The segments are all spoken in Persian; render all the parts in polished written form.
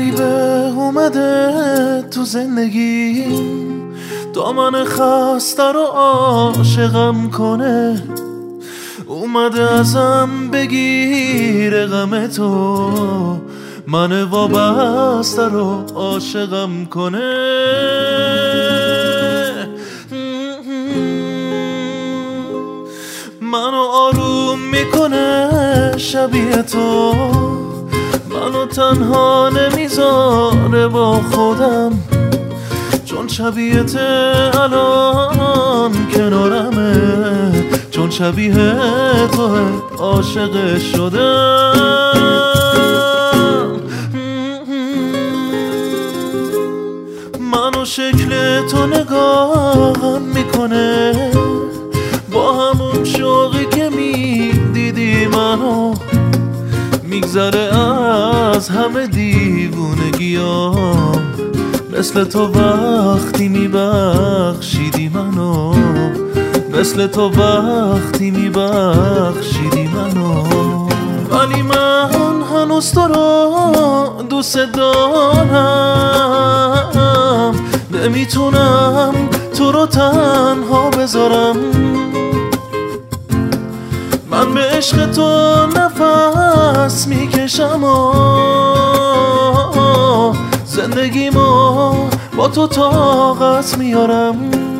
غریبه اومده تو زندگیم، دامن خسته رو عاشقم کنه، اومده ازم بگیره غم تو، من وابسته رو عاشقم کنه. منو آروم میکنه شبیه تو، منو تنها نمیذاره با خودم، چون شبیهت الان کنارمه، چون شبیه تو عاشق شدم. منو شکل تو نگاهم میکنه، با همون شوقی که میدیدی منو، میگذره از همه دیوونگیام، مثل تو وقتی میبخشیدی منو، مثل تو وقتی میبخشیدی منو. ولی من هنوز تو رو دوست دارم، نمیتونم تو رو تنها بذارم، من به عشق تو نفس میکشم و زندگیمو با تو طاقت میارم.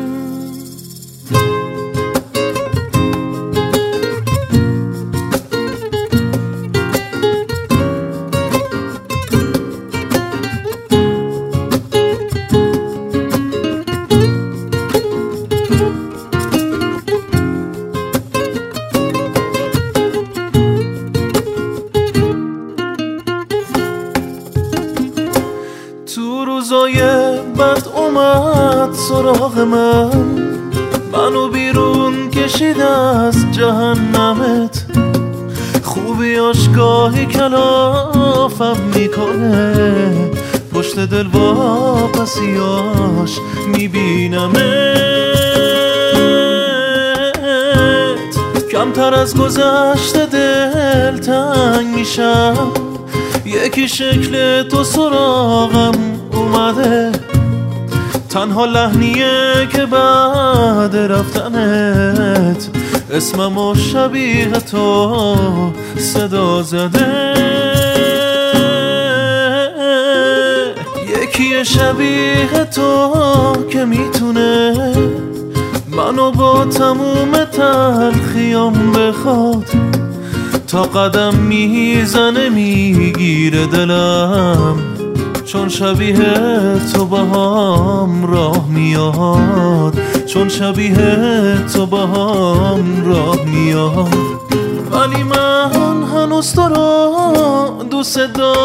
تو روزای بد اومد سراغ من، منو بیرون کشید از جهنمت، خوبیاش گاهی کلافم میکنه، پشت دل واپسیاش میبینمت، کمتر از گذشته دل تنگ میشم، یکی شکل تو سراغم اومده، تنها لحنیه که بعد رفتنت اسممو شبیه تو صدا زده، یکی شبیه تو که میتونه منو با تموم تلخیام بخواد، تا قدم میزنه میگیره دلم، چون شبیه تو با هم راه میاد، چون شبیه تو با هم راه میاد. ولی من هنوز تو رو دوست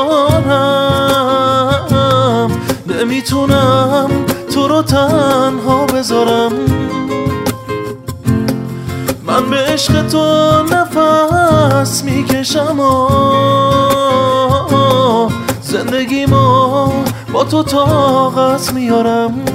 دارم، نمیتونم تو رو تنها بذارم، من به عشق تو نفس میکشم و زندگیمو با تو طاقت میارم.